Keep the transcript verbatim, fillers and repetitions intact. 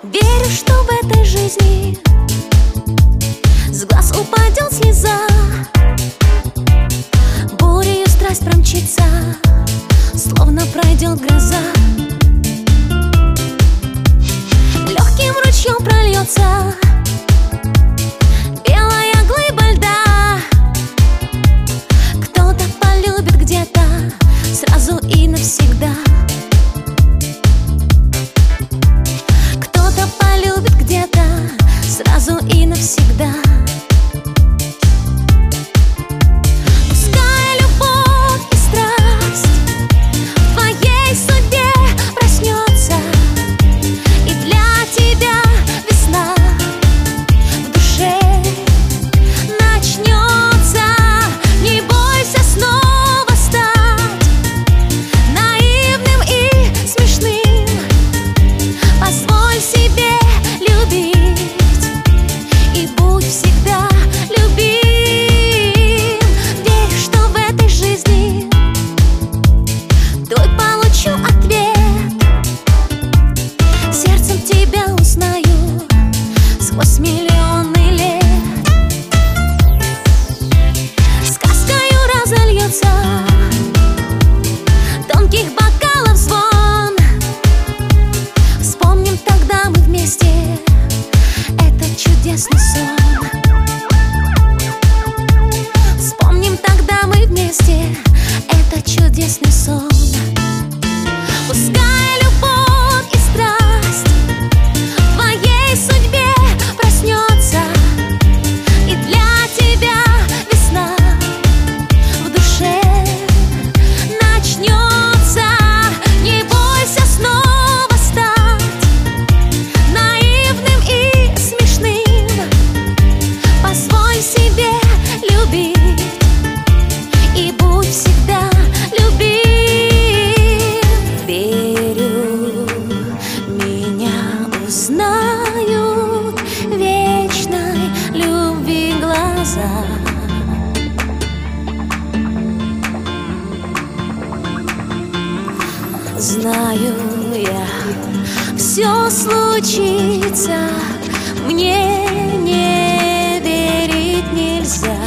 Верю, что в этой жизни с глаз упадет слеза, бурею страсть промчится, словно пройдет гроза. Легким ручьем прольется белая глыба льда. Кто-то полюбит где-то сразу и навсегда. Кто-то полюбит где-то сразу и навсегда. Пускай любовь и страсть в твоей судьбе проснется, и для тебя весна в душе начнется. Не бойся снова стать наивным и смешным. Позволь себе любить и будь всегда любим. Верю, что в этой жизни твой получу ответ. Сердцем тебя узнаю сквозь миллионы лет. Сказкою разольется тонких бокалов звон. Вспомним тогда мы вместе этот чудесный сон. Вспомним тогда мы вместе этот чудесный сон. Пускай любовь и страсть в твоей судьбе проснется, и для тебя весна в душе начнется. Не бойся снова стать наивным и смешным. Позволь себе любить и будь всегда любим. Верю, меня узнают вечной любви глаза. Знаю я, все случится, мне не верить нельзя.